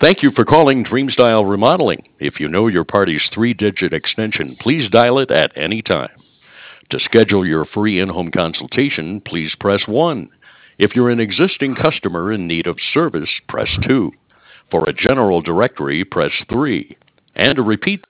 Thank you for calling Dreamstyle Remodeling. If you know your party's three-digit extension, please dial it at any time. To schedule your free in-home consultation, please press 1. If you're an existing customer in need of service, press 2. For a general directory, press 3. And to repeat,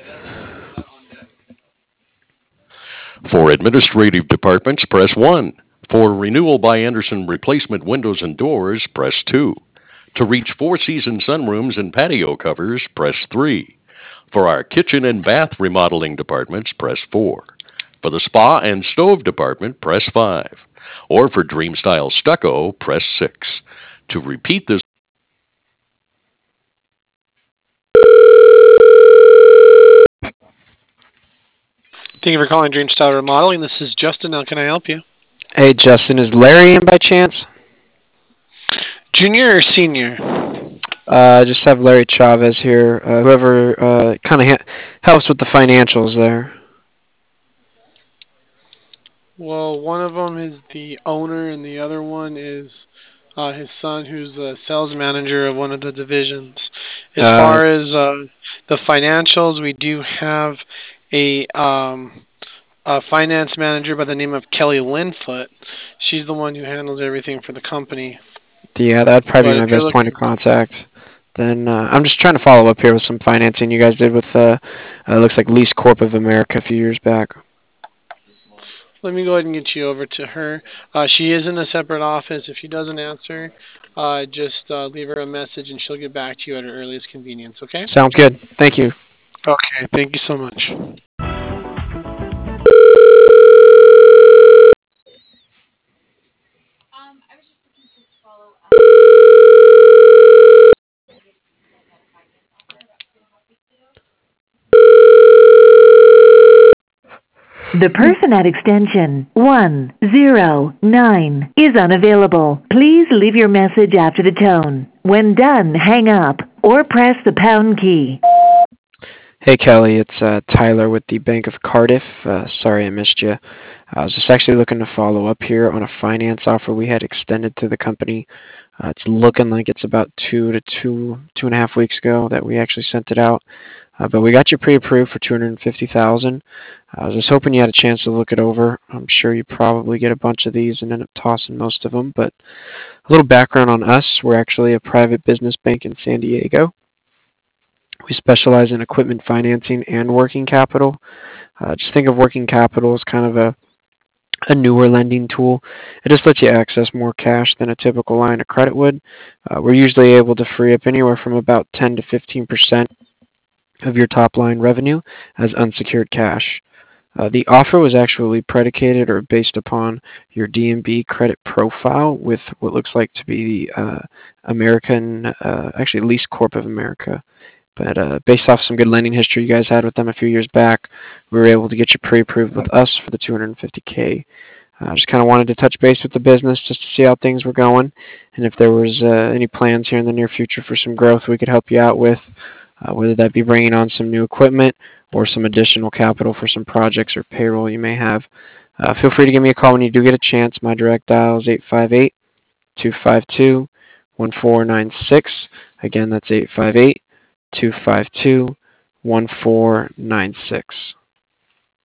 for administrative departments, press 1. For renewal by Anderson replacement windows and doors, press 2. To reach Four Season sunrooms and patio covers, press 3. For our kitchen and bath remodeling departments, press 4. For the spa and stove department, press 5. Or for Dreamstyle stucco, press 6. To repeat this, Thank you for calling Dreamstyle Remodeling. This is Justin. How can I help you? Hey, Justin, is Larry in by chance? Junior or senior? I just have Larry Chavez here. Whoever kind of helps with the financials there. Well, one of them is the owner, and the other one is his son, who's the sales manager of one of the divisions. As far as the financials, we do have a finance manager by the name of Kelly Linfoot. She's the one who handles everything for the company. Yeah, that'd probably But be my if you're best point looking, of contact. Then I'm just trying to follow up here with some financing you guys did with looks like Lease Corp of America a few years back. let me go ahead and get you over to her. She is in a separate office. If she doesn't answer, just leave her a message and she'll get back to you at her earliest convenience, okay? Sounds good. Thank you. Okay, thank you so much. The person at extension 109 is unavailable. Please leave your message after the tone. When done, hang up or press the pound key. Hey, Kelly, it's Tyler with the Bank of Cardiff. Sorry I missed you. I was just actually looking to follow up here on a finance offer we had extended to the company. It's looking like it's about 2.5 weeks ago that we actually sent it out. But we got you pre-approved for $250,000. I was just hoping you had a chance to look it over. I'm sure you probably get a bunch of these and end up tossing most of them. But a little background on us: we're actually a private business bank in San Diego. We specialize in equipment financing and working capital. Just think of working capital as kind of a newer lending tool. It just lets you access more cash than a typical line of credit would. We're usually able to free up anywhere from about 10 to 15% of your top line revenue as unsecured cash. The offer was actually predicated or based upon your D&B credit profile with what looks like to be the actually Lease Corp of America. But based off some good lending history you guys had with them a few years back, we were able to get you pre-approved with us for the $250K. I just kind of wanted to touch base with the business just to see how things were going, and if there was any plans here in the near future for some growth we could help you out with, whether that be bringing on some new equipment or some additional capital for some projects or payroll you may have. Feel free to give me a call when you do get a chance. My direct dial is 858-252-1496. Again, that's 858-252-1496.